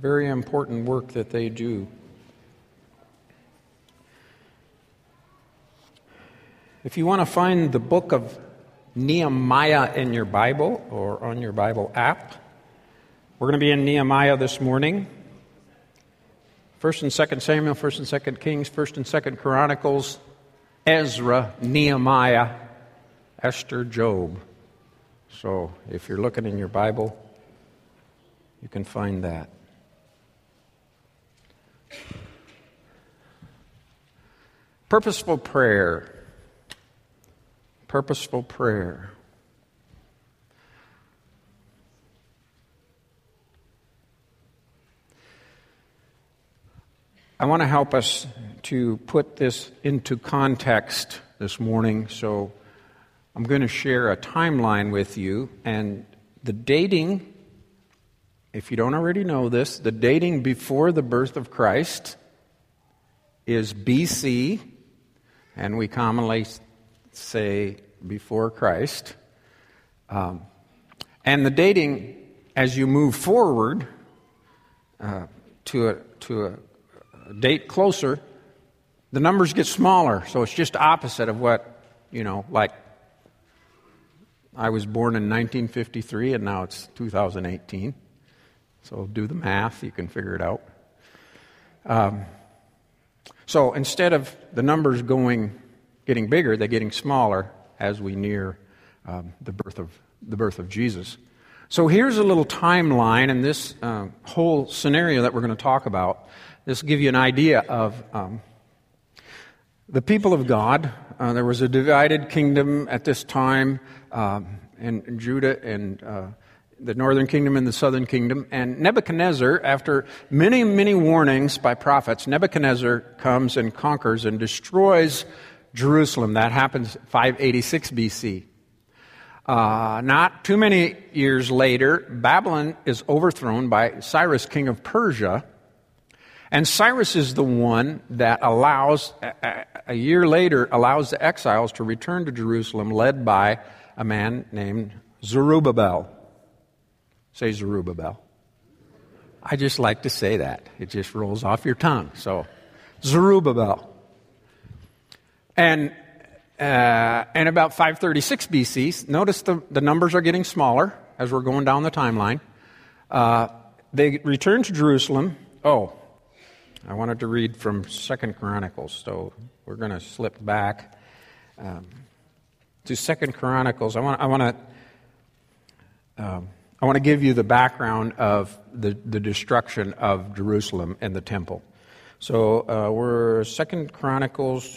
very important work that they do. If you want to find the book of Nehemiah in your Bible or on your Bible app, we're going to be in Nehemiah this morning. 1st and 2nd Samuel, 1st and 2nd Kings, 1st and 2nd Chronicles, Ezra, Nehemiah, Esther, Job. So if you're looking in your Bible, you can find that. Purposeful prayer. Purposeful prayer. I want to help us to put this into context this morning, so I'm going to share a timeline with you, and the dating, if you don't already know this, the dating before the birth of Christ is BC, and we commonly say before Christ. And the dating, as you move forward to a date closer, the numbers get smaller. So it's just opposite of what, like I was born in 1953 and now it's 2018. So do the math, you can figure it out. So instead of the numbers getting bigger, they're getting smaller as we near the birth of Jesus. So here's a little timeline in this whole scenario that we're going to talk about. This will give you an idea of the people of God. There was a divided kingdom at this time in Judah and the northern kingdom and the southern kingdom. And Nebuchadnezzar, after many, many warnings by prophets, Nebuchadnezzar comes and conquers and destroys Jerusalem. That happens 586 BC. Not too many years later, Babylon is overthrown by Cyrus, king of Persia. And Cyrus is the one that a year later, allows the exiles to return to Jerusalem, led by a man named Zerubbabel. Say Zerubbabel. I just like to say that. It just rolls off your tongue. So, Zerubbabel. And about 536 BC, notice the numbers are getting smaller as we're going down the timeline. They return to Jerusalem. Oh, I wanted to read from 2nd Chronicles, so we're going to slip back to 2nd Chronicles. I want to give you the background of the destruction of Jerusalem and the temple. So we're 2nd Chronicles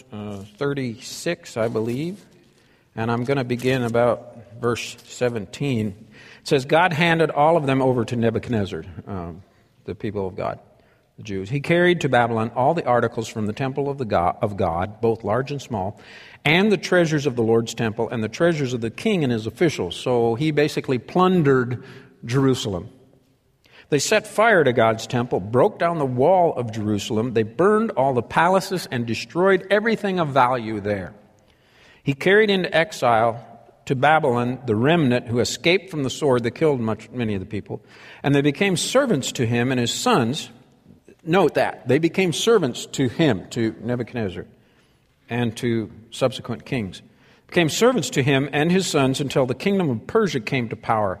36, I believe, and I'm going to begin about verse 17. It says, God handed all of them over to Nebuchadnezzar, the people of God, the Jews. He carried to Babylon all the articles from the temple of God, both large and small, and the treasures of the Lord's temple, and the treasures of the king and his officials. So he basically plundered Jerusalem. They set fire to God's temple, broke down the wall of Jerusalem. They burned all the palaces and destroyed everything of value there. He carried into exile to Babylon the remnant who escaped from the sword that killed many of the people, and they became servants to him and his sons. Note that. They became servants to him, to Nebuchadnezzar, and to subsequent kings. Became servants to him and his sons until the kingdom of Persia came to power.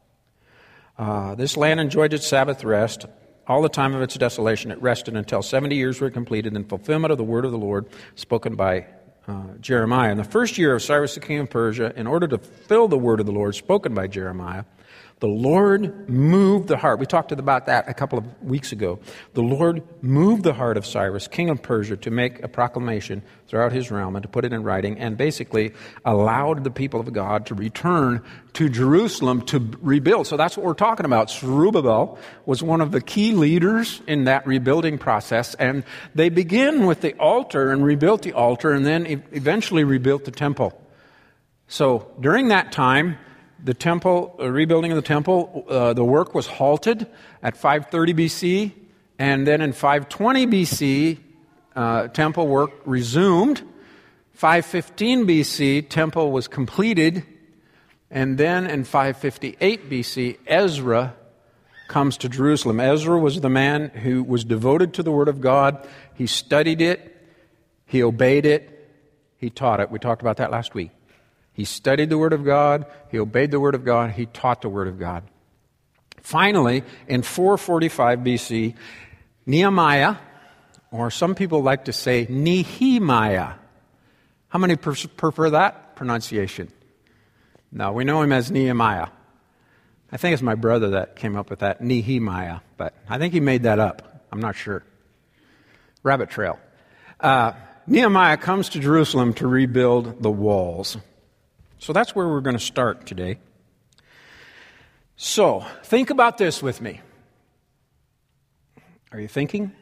This land enjoyed its Sabbath rest. All the time of its desolation, it rested until 70 years were completed in fulfillment of the word of the Lord spoken by Jeremiah. In the first year of Cyrus the king of Persia, in order to fulfill the word of the Lord spoken by Jeremiah, the Lord moved the heart. We talked about that a couple of weeks ago. The Lord moved the heart of Cyrus, king of Persia, to make a proclamation throughout his realm and to put it in writing, and basically allowed the people of God to return to Jerusalem to rebuild. So that's what we're talking about. Zerubbabel was one of the key leaders in that rebuilding process, and they begin with the altar and rebuilt the altar and then eventually rebuilt the temple. So during that time, the temple, rebuilding of the temple, the work was halted at 530 BC, and then in 520 BC, temple work resumed. 515 BC, temple was completed, and then in 558 BC, Ezra comes to Jerusalem. Ezra was the man who was devoted to the Word of God. He studied it. He obeyed it. He taught it. We talked about that last week. He studied the Word of God. He obeyed the Word of God. He taught the Word of God. Finally, in 445 BC, Nehemiah, or some people like to say Nehemiah. How many prefer that pronunciation? No, we know him as Nehemiah. I think it's my brother that came up with that, Nehemiah, but I think he made that up. I'm not sure. Rabbit trail. Nehemiah comes to Jerusalem to rebuild the walls. So that's where we're going to start today. So, think about this with me. Are you thinking?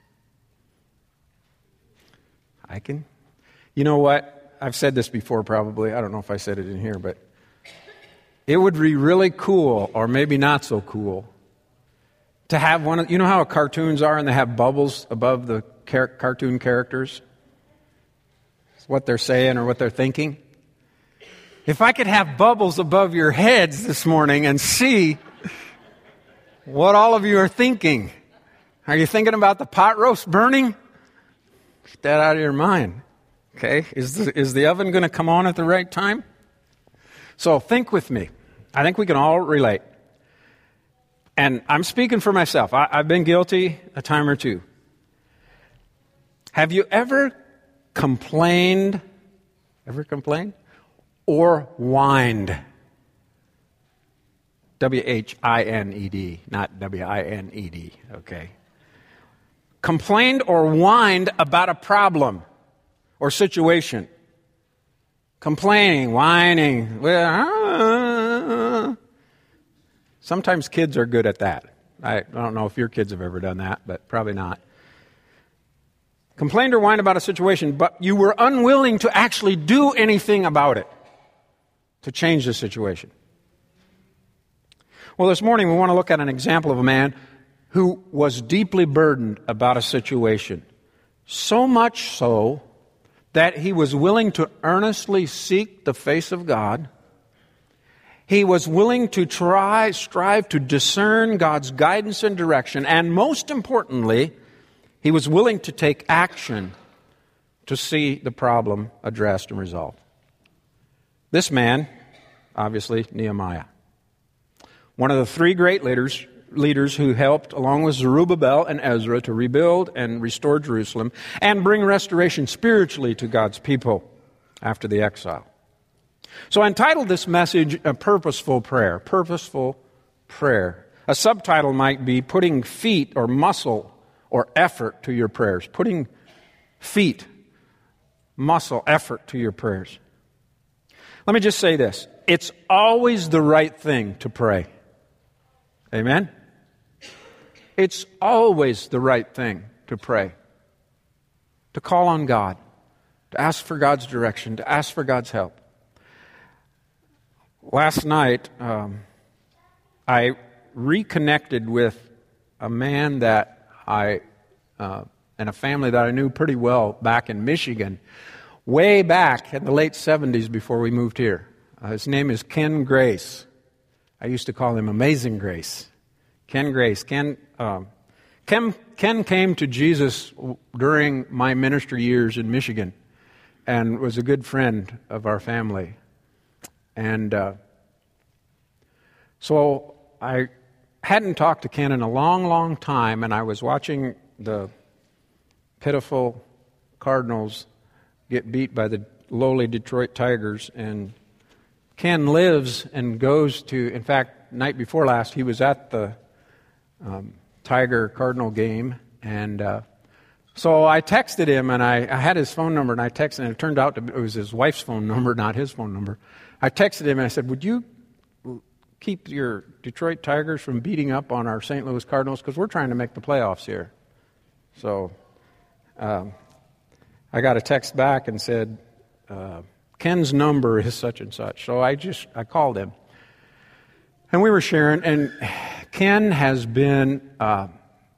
I can. You know what? I've said this before probably. I don't know if I said it in here, but it would be really cool, or maybe not so cool, to have one of, you know how cartoons are and they have bubbles above the cartoon characters? It's what they're saying or what they're thinking. If I could have bubbles above your heads this morning and see what all of you are thinking. Are you thinking about the pot roast burning? Get that out of your mind. Okay? Is the oven going to come on at the right time? So think with me. I think we can all relate. And I'm speaking for myself. I've been guilty a time or two. Have you ever complained? Ever complained? Or whined? W-H-I-N-E-D, not W-I-N-E-D. Okay. Complained or whined about a problem or situation. Complaining, whining. Sometimes kids are good at that. I don't know if your kids have ever done that, but probably not. Complained or whined about a situation, but you were unwilling to actually do anything about it to change the situation. Well, this morning we want to look at an example of a man who was deeply burdened about a situation. So much so that he was willing to earnestly seek the face of God. He was willing to strive to discern God's guidance and direction. And most importantly, he was willing to take action to see the problem addressed and resolved. This man, obviously, Nehemiah. One of the three great leaders who helped, along with Zerubbabel and Ezra, to rebuild and restore Jerusalem and bring restoration spiritually to God's people after the exile. So I entitled this message, A Purposeful Prayer. Purposeful Prayer. A subtitle might be Putting Feet or Muscle or Effort to Your Prayers. Putting feet, muscle, effort to your prayers. Let me just say this. It's always the right thing to pray. Amen? It's always the right thing to pray. To call on God. To ask for God's direction. To ask for God's help. Last night, I reconnected with a man that and a family that I knew pretty well back in Michigan, way back in the late 70s before we moved here. His name is Ken Grace. I used to call him Amazing Grace. Ken Grace. Ken came to Jesus during my ministry years in Michigan and was a good friend of our family. And so I hadn't talked to Ken in a long, long time, and I was watching the pitiful Cardinals get beat by the lowly Detroit Tigers, and Ken lives and goes to, in fact, night before last, he was at the Tiger-Cardinal game, and so I texted him, and I had his phone number, and I texted him, and it turned out it was his wife's phone number, not his phone number. I texted him, and I said, would you keep your Detroit Tigers from beating up on our St. Louis Cardinals, because we're trying to make the playoffs here. So I got a text back and said, Ken's number is such and such. So I called him. And we were sharing, and Ken has been a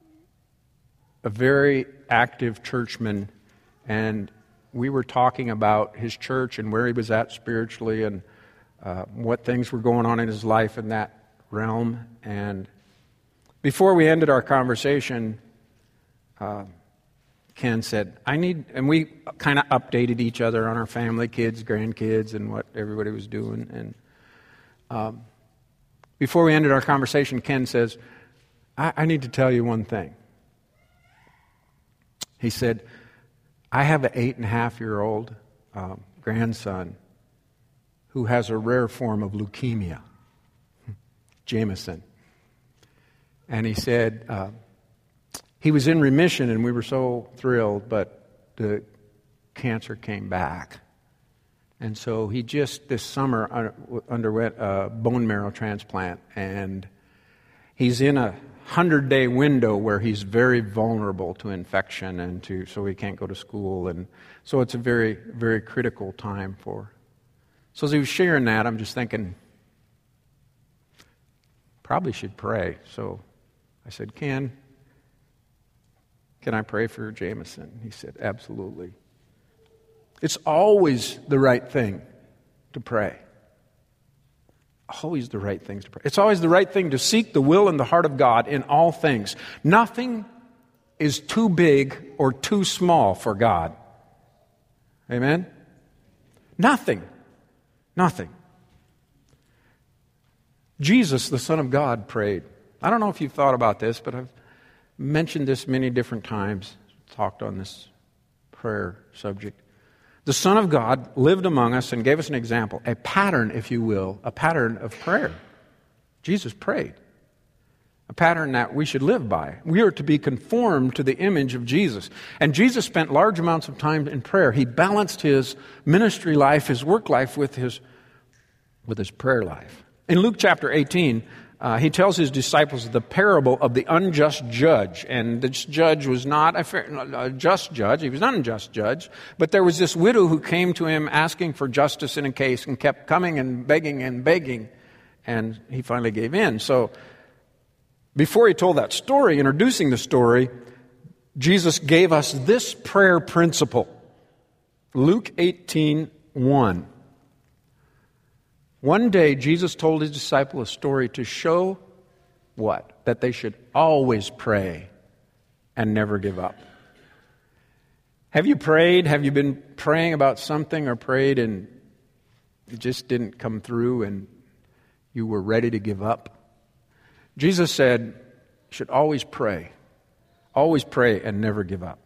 very active churchman, and we were talking about his church and where he was at spiritually and what things were going on in his life in that realm. And Before we ended our conversation, Ken said, and we kind of updated each other on our family, kids, grandkids, and what everybody was doing. And before we ended our conversation, Ken says, I need to tell you one thing. He said, I have an 8.5-year-old grandson who has a rare form of leukemia, Jameson. And he said, he was in remission and we were so thrilled, but the cancer came back. And so he just this summer underwent a bone marrow transplant, and he's in a 100-day window where he's very vulnerable to infection and so he can't go to school. And so it's a very, very critical time for. So as he was sharing that, I'm just thinking, probably should pray. So I said, can I pray for Jameson? He said, absolutely. It's always the right thing to pray. Always the right things to pray. It's always the right thing to seek the will and the heart of God in all things. Nothing is too big or too small for God. Amen? Nothing. Nothing. Jesus, the Son of God, prayed. I don't know if you've thought about this, but I've mentioned this many different times, talked on this prayer subject. The Son of God lived among us and gave us an example, a pattern, if you will, a pattern of prayer. Jesus prayed. A pattern that we should live by. We are to be conformed to the image of Jesus. And Jesus spent large amounts of time in prayer. He balanced his ministry life, his work life with his prayer life. In Luke chapter 18, he tells his disciples the parable of the unjust judge. And this judge was not a just judge. He was not an unjust judge. But there was this widow who came to him asking for justice in a case and kept coming and begging. And he finally gave in. So before he told that story, introducing the story, Jesus gave us this prayer principle. Luke 18:1. One day, Jesus told his disciple a story to show what? That they should always pray and never give up. Have you prayed? Have you been praying about something or prayed and it just didn't come through and you were ready to give up? Jesus said, you should always pray. Always pray and never give up.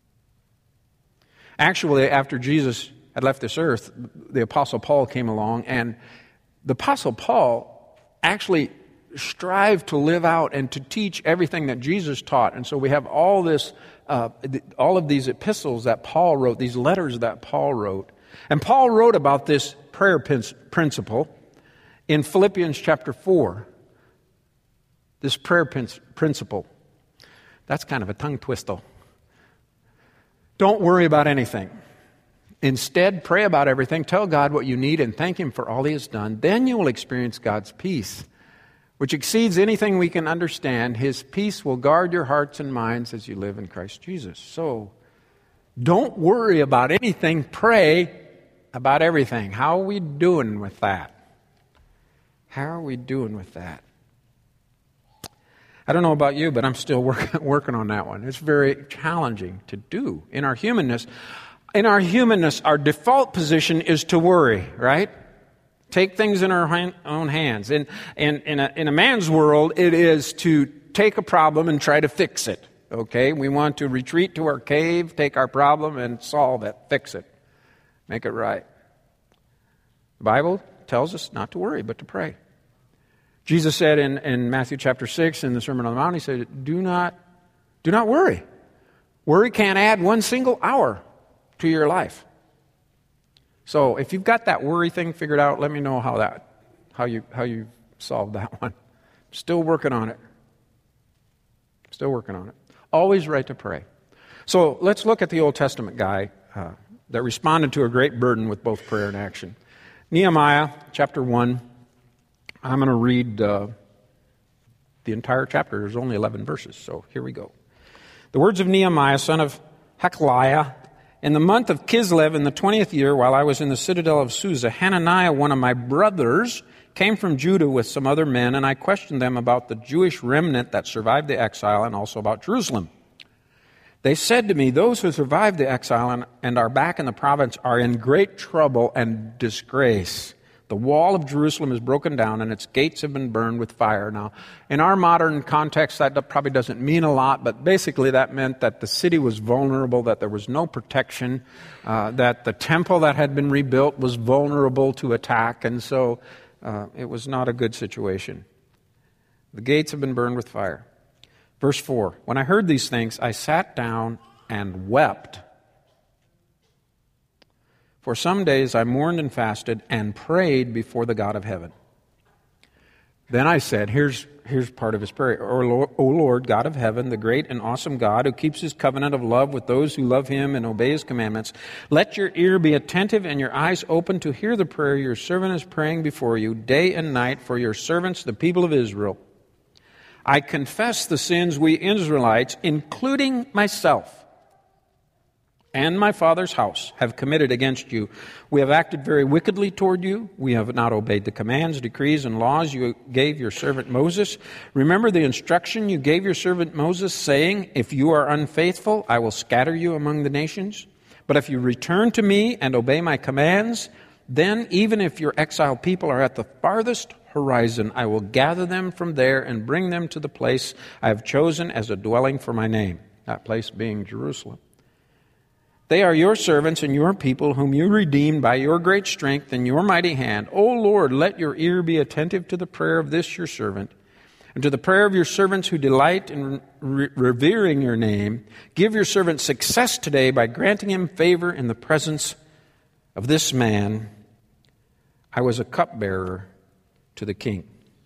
Actually, after Jesus had left this earth, the Apostle Paul came along, and the Apostle Paul actually strived to live out and to teach everything that Jesus taught. And so we have all of these epistles that Paul wrote, these letters that Paul wrote. And Paul wrote about this prayer principle in Philippians chapter 4. This prayer principle. That's kind of a tongue twister. Don't worry about anything. Instead, pray about everything, tell God what you need, and thank Him for all He has done. Then you will experience God's peace, which exceeds anything we can understand. His peace will guard your hearts and minds as you live in Christ Jesus. So, don't worry about anything. Pray about everything. How are we doing with that? How are we doing with that? I don't know about you, but I'm still working on that one. It's very challenging to do. In our humanness, our default position is to worry, right? Take things in our own hands. And in a man's world, it is to take a problem and try to fix it. Okay? We want to retreat to our cave, take our problem, and solve it, fix it, make it right. The Bible tells us not to worry, but to pray. Jesus said in Matthew chapter 6 in the Sermon on the Mount, He said, do not worry. Worry can't add one single hour to your life. So if you've got that worry thing figured out, let me know how you solved that one. Still working on it. Always right to pray. So let's look at the Old Testament guy that responded to a great burden with both prayer and action. Nehemiah chapter 1. I'm going to read the entire chapter. There's only 11 verses, so here we go. The words of Nehemiah, son of Hakaliah. In the month of Kislev, in the 20th year, while I was in the citadel of Susa, Hananiah, one of my brothers, came from Judah with some other men, and I questioned them about the Jewish remnant that survived the exile and also about Jerusalem. They said to me, those who survived the exile and are back in the province are in great trouble and disgrace. The wall of Jerusalem is broken down and its gates have been burned with fire. Now, in our modern context, that probably doesn't mean a lot, but basically that meant that the city was vulnerable, that there was no protection, that the temple that had been rebuilt was vulnerable to attack, and so it was not a good situation. The gates have been burned with fire. Verse 4, when I heard these things, I sat down and wept. For some days I mourned and fasted and prayed before the God of heaven. Then I said, here's part of his prayer. O Lord, God of heaven, the great and awesome God who keeps his covenant of love with those who love him and obey his commandments, let your ear be attentive and your eyes open to hear the prayer your servant is praying before you day and night for your servants, the people of Israel. I confess the sins we Israelites, including myself, and my father's house have committed against you. We have acted very wickedly toward you. We have not obeyed the commands, decrees, and laws you gave your servant Moses. Remember the instruction you gave your servant Moses, saying, if you are unfaithful, I will scatter you among the nations. But if you return to me and obey my commands, then even if your exiled people are at the farthest horizon, I will gather them from there and bring them to the place I have chosen as a dwelling for my name, that place being Jerusalem. They are your servants and your people, whom you redeemed by your great strength and your mighty hand. O Lord, let your ear be attentive to the prayer of this your servant, and to the prayer of your servants who delight in revering your name. Give your servant success today by granting him favor in the presence of this man. I was a cupbearer to the king.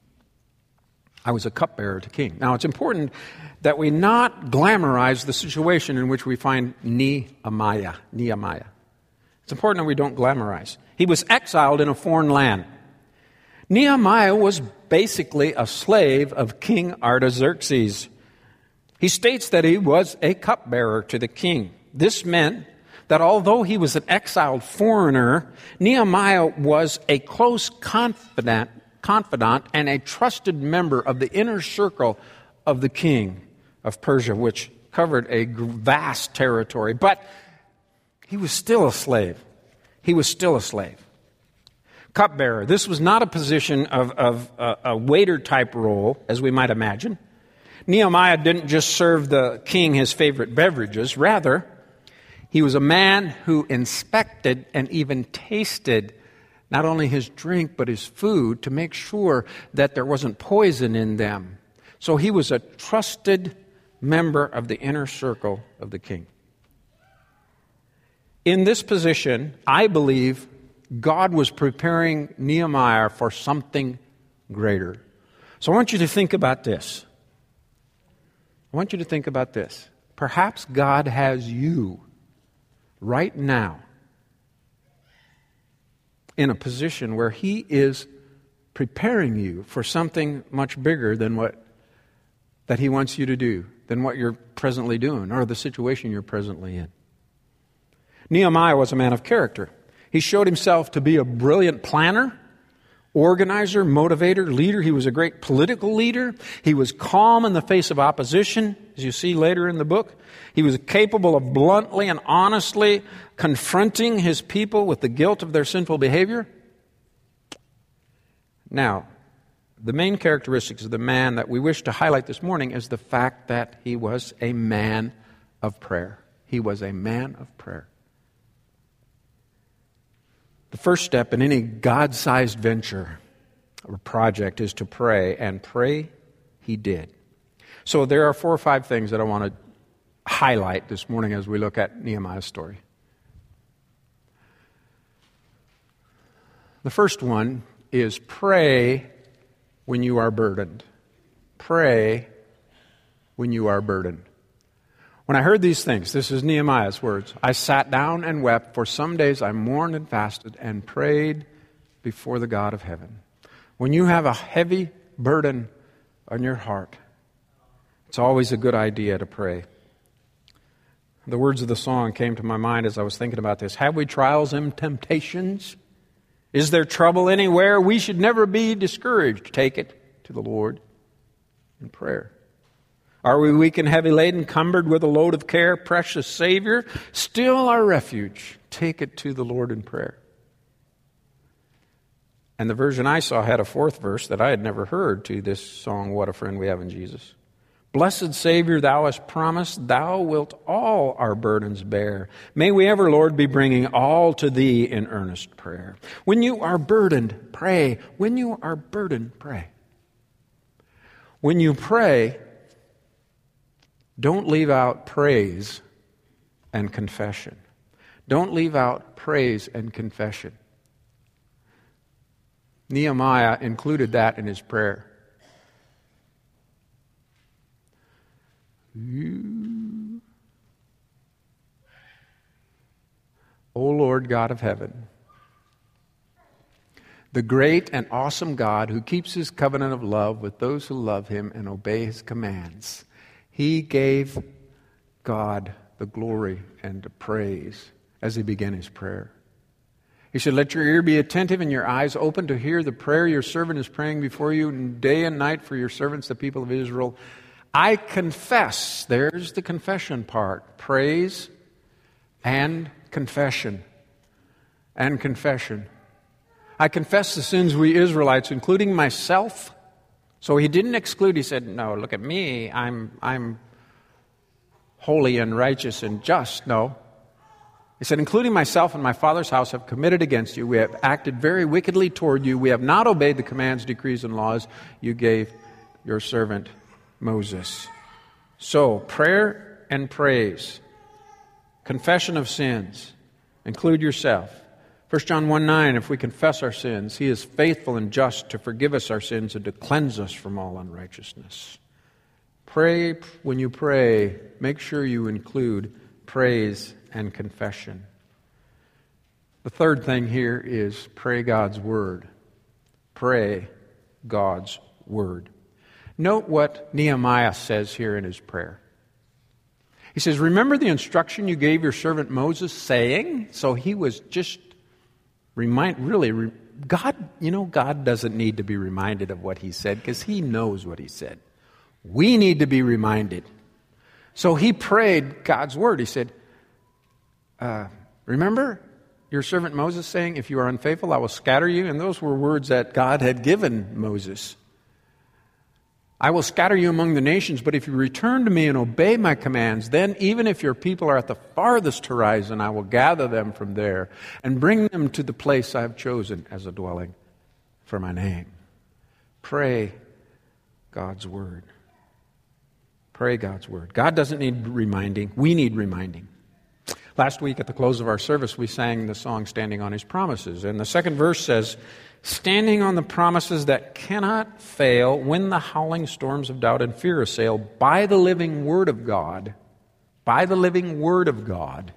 I was a cupbearer to king. Now, it's important that we not glamorize the situation in which we find Nehemiah. It's important that we don't glamorize. He was exiled in a foreign land. Nehemiah was basically a slave of King Artaxerxes. He states that he was a cupbearer to the king. This meant that although he was an exiled foreigner, Nehemiah was a close confidant and a trusted member of the inner circle of the king of Persia, which covered a vast territory. But he was still a slave. Cupbearer. This was not a position of a waiter-type role, as we might imagine. Nehemiah didn't just serve the king his favorite beverages. Rather, he was a man who inspected and even tasted not only his drink, but his food to make sure that there wasn't poison in them. So he was a trusted member of the inner circle of the king. In this position, I believe God was preparing Nehemiah for something greater. So I want you to think about this. Perhaps God has you right now in a position where he is preparing you for something much bigger than that he wants you to do, than what you're presently doing, or the situation you're presently in. Nehemiah was a man of character. He showed himself to be a brilliant planner, organizer, motivator, leader. He was a great political leader. He was calm in the face of opposition, as you see later in the book. He was capable of bluntly and honestly confronting his people with the guilt of their sinful behavior. Now, the main characteristics of the man that we wish to highlight this morning is the fact that he was a man of prayer. He was a man of prayer. The first step in any God-sized venture or project is to pray, and pray he did. So there are 4 or 5 things that I want to highlight this morning as we look at Nehemiah's story. The first one is pray when you are burdened. Pray when you are burdened. When I heard these things, this is Nehemiah's words, I sat down and wept. For some days I mourned and fasted and prayed before the God of heaven. When you have a heavy burden on your heart, it's always a good idea to pray. The words of the song came to my mind as I was thinking about this. Have we trials and temptations? Is there trouble anywhere? We should never be discouraged. Take it to the Lord in prayer. Are we weak and heavy laden, cumbered with a load of care? Precious Savior, still our refuge. Take it to the Lord in prayer. And the version I saw had a fourth verse that I had never heard to this song, What a Friend We Have in Jesus. Blessed Savior, Thou hast promised, Thou wilt all our burdens bear. May we ever, Lord, be bringing all to Thee in earnest prayer. When you are burdened, pray. When you are burdened, pray. When you pray, don't leave out praise and confession. Don't leave out praise and confession. Nehemiah included that in his prayer. O Lord God of heaven, the great and awesome God who keeps His covenant of love with those who love Him and obey His commands. He gave God the glory and the praise as he began his prayer. He said, let your ear be attentive and your eyes open to hear the prayer your servant is praying before you day and night for your servants, the people of Israel. I confess, there's the confession part, praise and confession. And confession. I confess the sins we Israelites, including myself. So he didn't exclude, he said, no, look at me, I'm holy and righteous and just. No. He said, including myself and my father's house have committed against you. We have acted very wickedly toward you. We have not obeyed the commands, decrees, and laws you gave your servant Moses. So, prayer and praise, confession of sins, include yourself. 1 John 1:9, if we confess our sins, He is faithful and just to forgive us our sins and to cleanse us from all unrighteousness. Pray, when you pray, make sure you include praise and confession. The third thing here is pray God's Word. Pray God's Word. Note what Nehemiah says here in his prayer. He says, remember the instruction you gave your servant Moses, saying, so he was just God doesn't need to be reminded of what He said because He knows what He said. We need to be reminded. So he prayed God's Word. He said, remember your servant Moses saying, if you are unfaithful, I will scatter you. And those were words that God had given Moses. I will scatter you among the nations, but if you return to me and obey my commands, then even if your people are at the farthest horizon, I will gather them from there and bring them to the place I have chosen as a dwelling for my name. Pray God's Word. Pray God's Word. God doesn't need reminding. We need reminding. Last week at the close of our service, we sang the song Standing on His Promises. And the second verse says, standing on the promises that cannot fail when the howling storms of doubt and fear assail, by the living Word of God, by the living Word of God.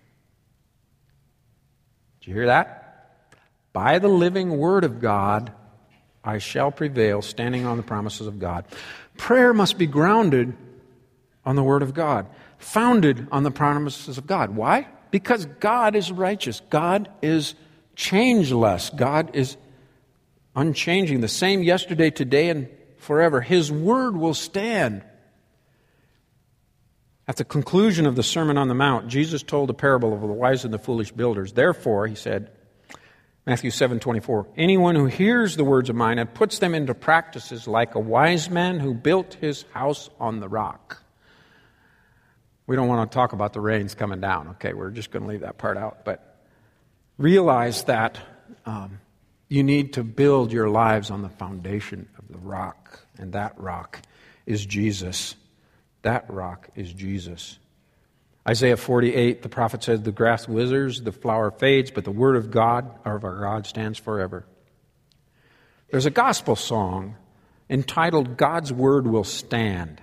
Did you hear that? By the living Word of God, I shall prevail, standing on the promises of God. Prayer must be grounded on the Word of God, founded on the promises of God. Why? Because God is righteous. God is changeless. God is unchanging, the same yesterday, today, and forever. His Word will stand. At the conclusion of the Sermon on the Mount, Jesus told a parable of the wise and the foolish builders. Therefore, He said, Matthew 7:24, anyone who hears the words of mine and puts them into practice is like a wise man who built his house on the rock. We don't want to talk about the rains coming down. Okay, we're just going to leave that part out. But realize that you need to build your lives on the foundation of the rock. And that rock is Jesus. That rock is Jesus. Isaiah 48, the prophet says, the grass withers, the flower fades, but the word of God, or of our God, stands forever. There's a gospel song entitled God's Word Will Stand.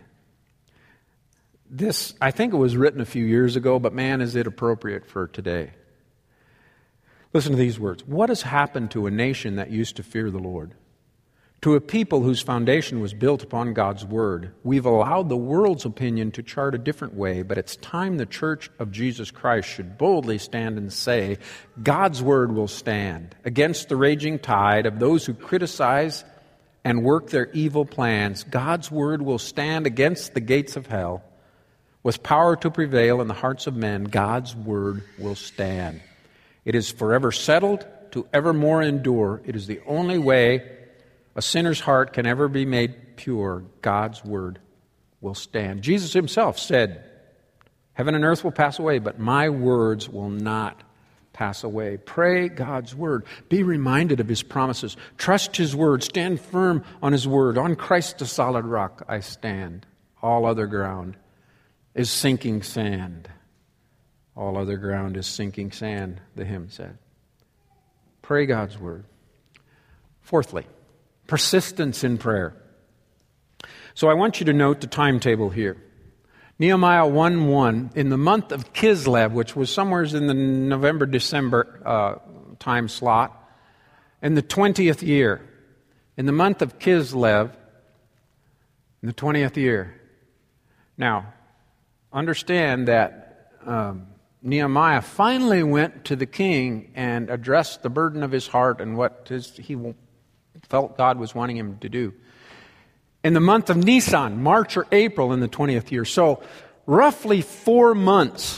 This, I think it was written a few years ago, but man, is it appropriate for today. Listen to these words. What has happened to a nation that used to fear the Lord? to a people whose foundation was built upon God's Word. We've allowed the world's opinion to chart a different way, but it's time the Church of Jesus Christ should boldly stand and say, God's Word will stand against the raging tide of those who criticize and work their evil plans. God's Word will stand against the gates of hell. With power to prevail in the hearts of men, God's Word will stand. It is forever settled to evermore endure. It is the only way a sinner's heart can ever be made pure. God's Word will stand. Jesus Himself said, heaven and earth will pass away, but my words will not pass away. Pray God's Word. Be reminded of His promises. Trust His Word. Stand firm on His Word. On Christ the solid rock I stand. All other ground is sinking sand. All other ground is sinking sand, the hymn said. Pray God's Word. Fourthly, persistence in prayer. So I want you to note the timetable here. Nehemiah 1:1, in the month of Kislev, which was somewhere in the November-December time slot, in the 20th year, in the month of Kislev, in the 20th year. Now, understand that Nehemiah finally went to the king and addressed the burden of his heart and what he felt God was wanting him to do. In the month of Nisan, March or April in the 20th year. So roughly 4 months,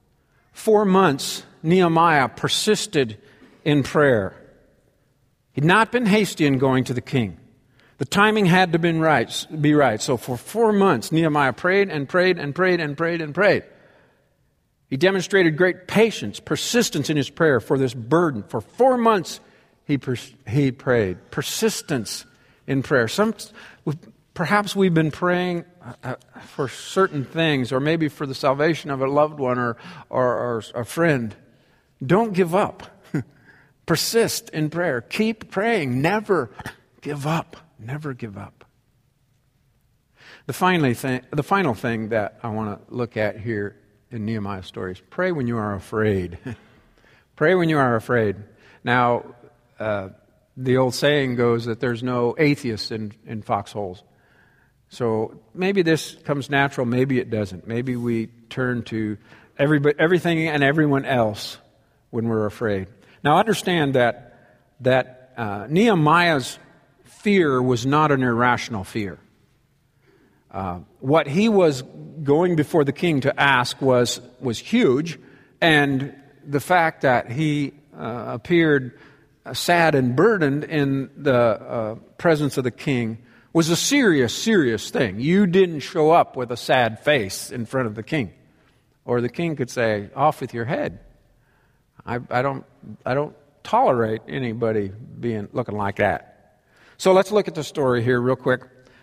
Nehemiah persisted in prayer. He'd not been hasty in going to the king. The timing had to be right. So for 4 months, Nehemiah prayed and prayed and prayed and prayed and prayed. He demonstrated great patience, persistence in his prayer for this burden. For 4 months, he prayed. Persistence in prayer. Perhaps we've been praying for certain things, or maybe for the salvation of a loved one or a friend. Don't give up. Persist in prayer. Keep praying. Never give up. Never give up. The final thing that I want to look at here in Nehemiah's story is pray when you are afraid. Pray when you are afraid. Now, the old saying goes that there's no atheists in foxholes. So maybe this comes natural, maybe it doesn't. Maybe we turn to everything and everyone else when we're afraid. Now understand that Nehemiah's fear was not an irrational fear. What he was going before the king to ask was huge, and the fact that he appeared sad and burdened in the presence of the king was a serious thing. You didn't show up with a sad face in front of the king, or the king could say, "Off with your head." I don't tolerate anybody looking like that. So let's look at the story here real quick.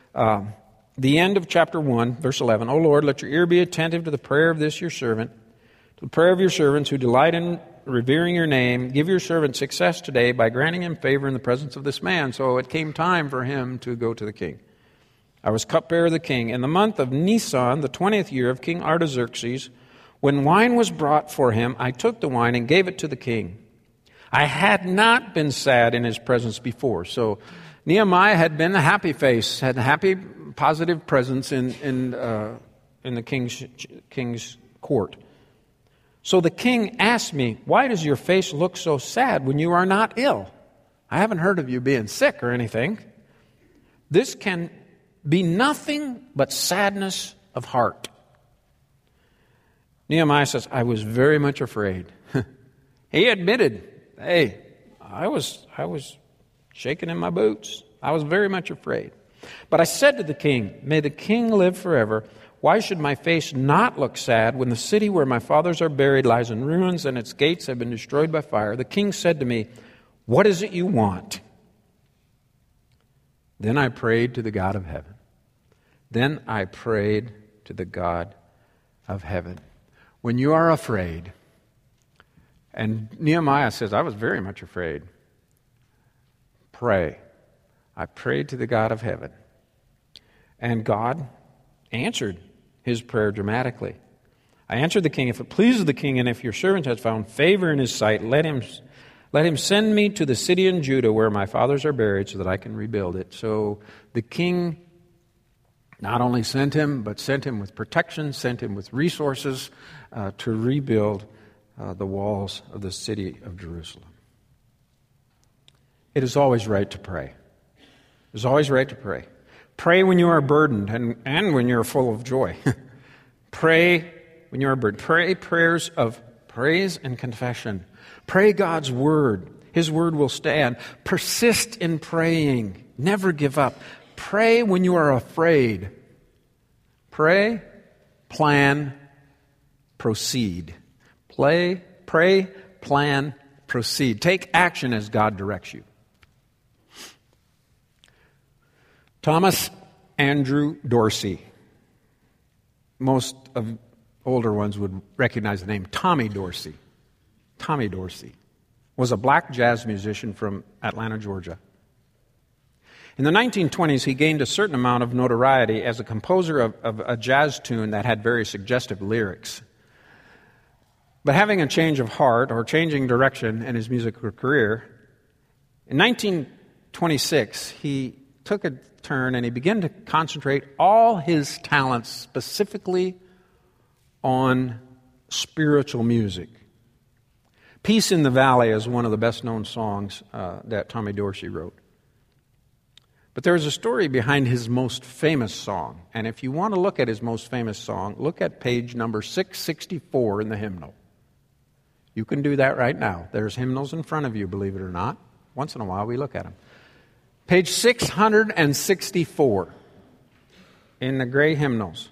The end of chapter 1, verse 11. "O Lord, let your ear be attentive to the prayer of this your servant, to the prayer of your servants who delight in revering your name. Give your servant success today by granting him favor in the presence of this man." So it came time for him to go to the king. "I was cupbearer of the king. In the month of Nisan, the 20th year of King Artaxerxes, when wine was brought for him, I took the wine and gave it to the king. I had not been sad in his presence before." So Nehemiah had been a happy face, had a happy, positive presence in the king's court. "So the king asked me, 'Why does your face look so sad when you are not ill? I haven't heard of you being sick or anything. This can be nothing but sadness of heart.' Nehemiah says, "I was very much afraid." He admitted, "Hey, I was shaking in my boots. I was very much afraid. But I said to the king, 'May the king live forever. Why should my face not look sad when the city where my fathers are buried lies in ruins and its gates have been destroyed by fire?' The king said to me, 'What is it you want?' Then I prayed to the God of heaven. When you are afraid, and Nehemiah says, "I was very much afraid," pray. I prayed to the God of heaven. And God answered his prayer dramatically. "I answered the king, 'If it pleases the king, and if your servant has found favor in his sight, let Let him send me to the city in Judah where my fathers are buried so that I can rebuild it. So the king not only sent him, but sent him with protection, sent him with resources to rebuild the walls of the city of Jerusalem. It is always right to pray. It is always right to pray. Pray when you are burdened and when you are full of joy. Pray when you are burdened. Pray prayers of praise and confession. Pray God's word. His word will stand. Persist in praying. Never give up. Pray when you are afraid. Pray, plan, proceed. Pray, plan, proceed. Take action as God directs you. Thomas Andrew Dorsey. Most of older ones would recognize the name Tommy Dorsey. Tommy Dorsey was a black jazz musician from Atlanta, Georgia. In the 1920s, he gained a certain amount of notoriety as a composer of a jazz tune that had very suggestive lyrics. But having a change of heart or changing direction in his musical career, in 1926, he took a turn and he began to concentrate all his talents specifically on spiritual music. Peace in the Valley is one of the best-known songs that Tommy Dorsey wrote. But there's a story behind his most famous song. And if you want to look at his most famous song, look at page number 664 in the hymnal. You can do that right now. There's hymnals in front of you, believe it or not. Once in a while we look at them. Page 664 in the gray hymnals.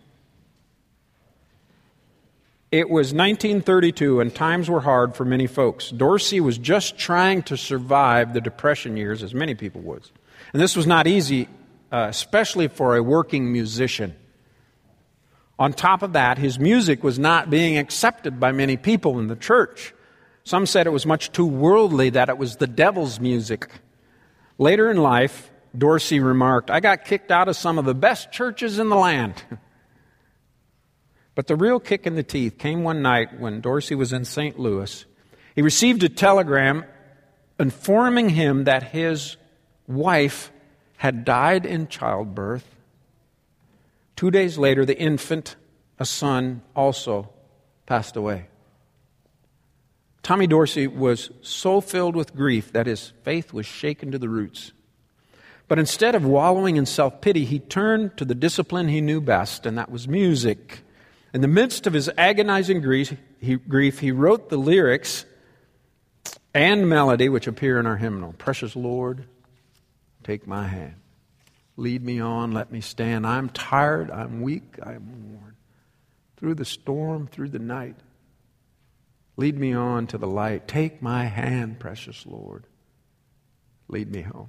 It was 1932 and times were hard for many folks. Dorsey was just trying to survive the Depression years, as many people would. And this was not easy, especially for a working musician. On top of that, his music was not being accepted by many people in the church. Some said it was much too worldly, that it was the devil's music. Later in life, Dorsey remarked, "I got kicked out of some of the best churches in the land." But the real kick in the teeth came one night when Dorsey was in St. Louis. He received a telegram informing him that his wife had died in childbirth. 2 days later, the infant, a son, also passed away. Tommy Dorsey was so filled with grief that his faith was shaken to the roots. But instead of wallowing in self-pity, he turned to the discipline he knew best, and that was music. In the midst of his agonizing grief, he wrote the lyrics and melody which appear in our hymnal. Precious Lord, take my hand. Lead me on, let me stand. I'm tired, I'm weak, I'm worn. Through the storm, through the night, lead me on to the light. Take my hand, precious Lord. Lead me home.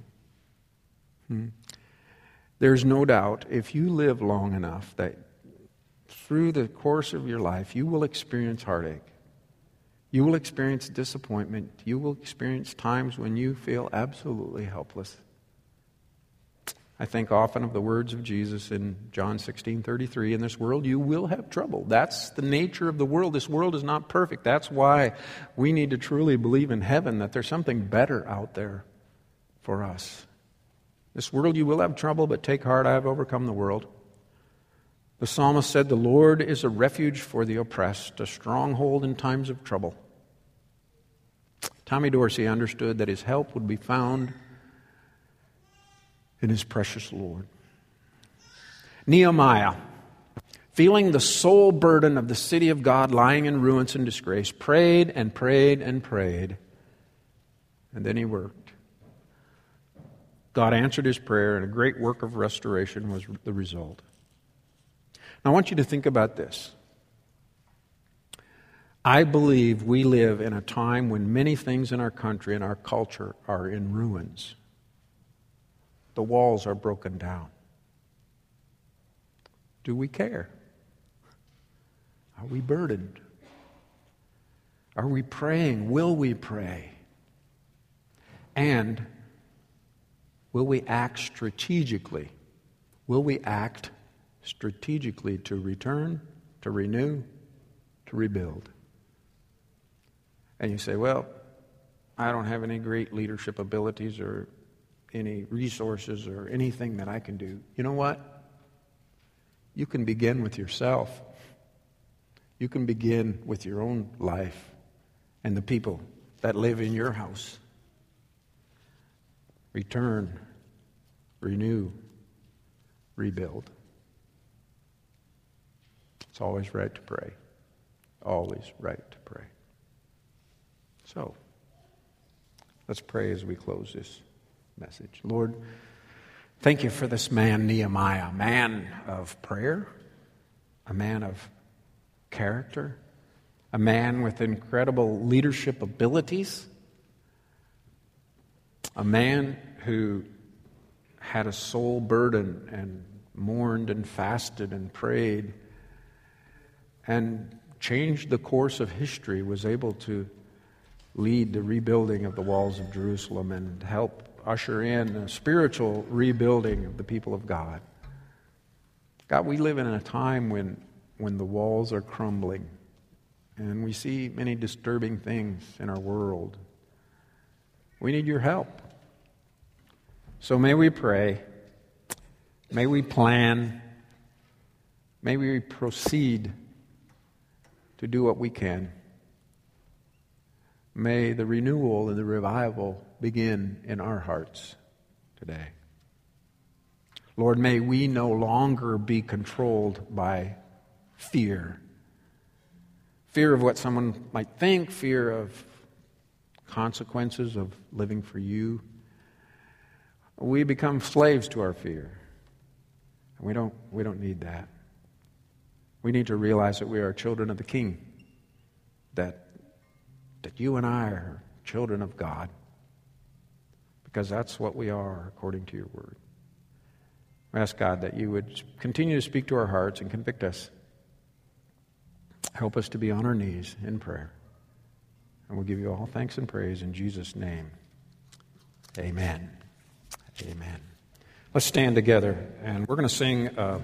There's no doubt, if you live long enough, that through the course of your life, you will experience heartache. You will experience disappointment. You will experience times when you feel absolutely helpless. I think often of the words of Jesus in John 16:33, in this world you will have trouble. That's the nature of the world. This world is not perfect. That's why we need to truly believe in heaven, that there's something better out there for us. This world you will have trouble, but take heart, I have overcome the world. The psalmist said, the Lord is a refuge for the oppressed, a stronghold in times of trouble. Tommy Dorsey understood that his help would be found in his precious Lord. Nehemiah, feeling the sole burden of the city of God lying in ruins and disgrace, prayed and prayed and prayed, and then he worked. God answered his prayer, and a great work of restoration was the result. Now, I want you to think about this. I believe we live in a time when many things in our country and our culture are in ruins. The walls are broken down. Do we care? Are we burdened? Are we praying? Will we pray? And will we act strategically? Will we act strategically to return, to renew, to rebuild? And you say, well, I don't have any great leadership abilities or any resources or anything that I can do. You know what? You can begin with yourself. You can begin with your own life and the people that live in your house. Return, renew, rebuild. It's always right to pray. Always right to pray. So, let's pray as we close this message. Lord, thank you for this man, Nehemiah, a man of prayer, a man of character, a man with incredible leadership abilities, a man who had a soul burden and mourned and fasted and prayed and changed the course of history, was able to lead the rebuilding of the walls of Jerusalem and help usher in a spiritual rebuilding of the people of God. God, we live in a time when the walls are crumbling and we see many disturbing things in our world. We need your help. So may we pray, may we plan, may we proceed to do what we can. May the renewal and the revival begin in our hearts today. Lord, may we no longer be controlled by fear. Fear of what someone might think, fear of consequences of living for you. We become slaves to our fear. We don't need that. We need to realize that we are children of the King, that you and I are children of God, because that's what we are according to your word. We ask, God, that you would continue to speak to our hearts and convict us. Help us to be on our knees in prayer. And we'll give you all thanks and praise in Jesus' name. Amen. Amen. Let's stand together, and we're going to sing